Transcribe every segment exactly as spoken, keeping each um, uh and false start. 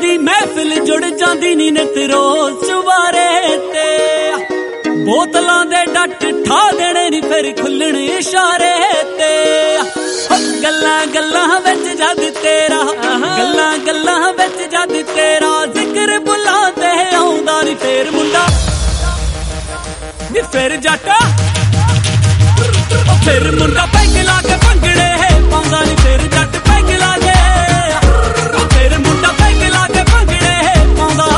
ਦੀ ਮਹਿਫਿਲ ਜੁੜ ਜਾਂਦੀ ਨੀ ਨਿਤ ਰੋਜ਼ ਚੁਬਾਰੇ ਤੇ ਬੋਤਲਾਂ ਦੇ ਡੱਟ ਠਾ ਦੇਣੇ ਨੀ ਫਿਰ ਖੁੱਲਣ ਇਸ਼ਾਰੇ ਤੇ ਗੱਲਾਂ ਗੱਲਾਂ ਵਿੱਚ ਜਦ ਤੇਰਾ ਗੱਲਾਂ ਗੱਲਾਂ ਵਿੱਚ ਜਦ ਤੇਰਾ ਜ਼ਿਕਰ ਬੁਲਾਉਂਦੇ ਆਉਂਦਾ ਨੀ ਫੇਰ ਮੁੰਡਾ ਨੀ ਫਿਰ ਜੱਟ ਫਿਰ ਮੁੰਡਾ ਪੈਗ ਲਾ ਕੇ ਭੰਗੜੇ ਪਾਉਂਦਾ ਨੀ ਫਿਰ ਜੱਟ ਪੈਗ ਲਾ ਕੇ ਫਿਰ ਮੁੰਡਾ ਪੈਗ ਲਾ ਕੇ ਭੰਗੜੇ ਪਾਉਂਦਾ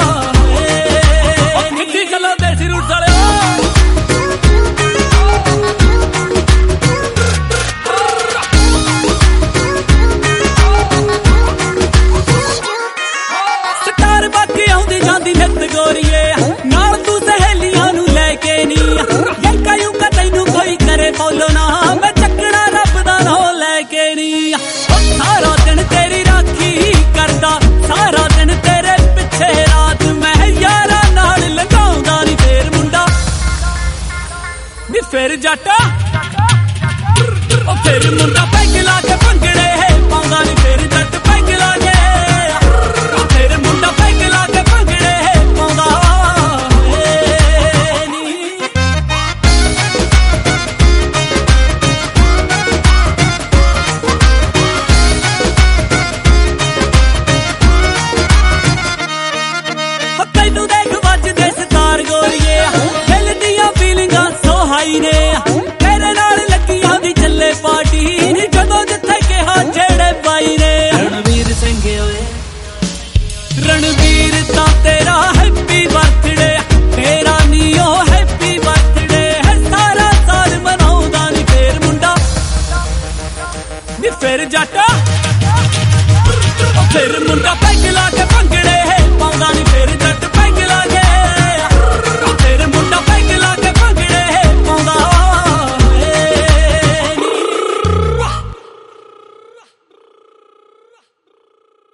ਏ ਕਿੱਡੀ ਗੱਲਾਂ ਦੇ ਸਿਰ ਉੱਠ ਵਾਲਿਓ ਸਟਾਰ ਬਾਕੀ ਆਉਂਦੀ ਜਾਂਦੀ ਨਿੱਤ ਗੋਰੀਏ ਨਾਲ ਤੂੰ ਸਹੇਲੀਆਂ ਨੂੰ ਲੈ ਕੇ ਨੀ ਯੰਕਾ ਯੁੰਕਾ ਤੈਨੂੰ ਕੋਈ ਕਰੇ ਫੋਲੋ ਨਾ ਮੈਂ ਚੱਕਣਾ ਰੱਬ ਦਾ ਨਾਂ ਲੈ ਕੇ ਨੀ ਸਾਰਾ ਦਿਨ ਤੇਰੀ ਰਾਖੀ ਕਰਦਾ ਸਾਰਾ ਦਿਨ ਤੇਰੇ ਪਿੱਛੇ ਰਾਤ ਮੈਂ ਯਾਰਾਂ ਨਾਲ ਲੰਘਾਉਂਦਾ ਨੀ ਫੇਰ ਮੁੰਡਾ ਨੀ ਫੇਰ ਜੱਟ ਉਹ ਫੇਰ ਮੁੰਡਾ ਪੈਗ ਲਾ ਕੇ ਭੰਗੜੇ ਪਾਉਂਦਾ ਨੀ ਫੇਰ ਜੱਟ ਪੈਗ ਲਾ ਕੇ ਫੇਰ ਮੁੰਡਾ ਪੈਗ ਲਾ ਕੇ ਭੰਗੜੇ ਪਾਉਂਦਾ ਏ ਨੀ ਤੈਨੂੰ ਦੇਖ ਵੱਜਦੇ ਸਿਤਾਰ ਗੋਰੀਏ ਦਿਲ ਦੀਆਂ ਫੀਲਿੰਗਾਂ ਸੋ ਹਾਈ ਨੇ ਤੇਰੇ ਨਾਲ ਲੱਗੀ ਆਉਂਦੀ ਚੱਲੇ ਪਾਰਟੀ ਨੀ ਜਦੋਂ ਜਿੱਥੇ ਕਿਹਾ ਜਿਹੜੇ ਬਾਈ ਨੇ ਰਣਵੀਰ ਸਿੰਘ ਓਏ ਰਣਵੀਰ ਤਾਂ ਤੇਰਾ ਹੈਪੀ ਬਰਥਡੇ ਤੇਰਾ ਨੀ ਓ ਹੈਪੀ ਬਰਥਡੇ ਸਾਰਾ ਸਾਲ ਮਨਾਉਂਦਾ ਨੀ ਫੇਰ ਮੁੰਡਾ ਨੀ ਫੇਰ ਜੱਟ ਫਿਰ ਮੁੰਡਾ ਪੈਗ ਲਾ ਕੇ ਭੰਗੜੇ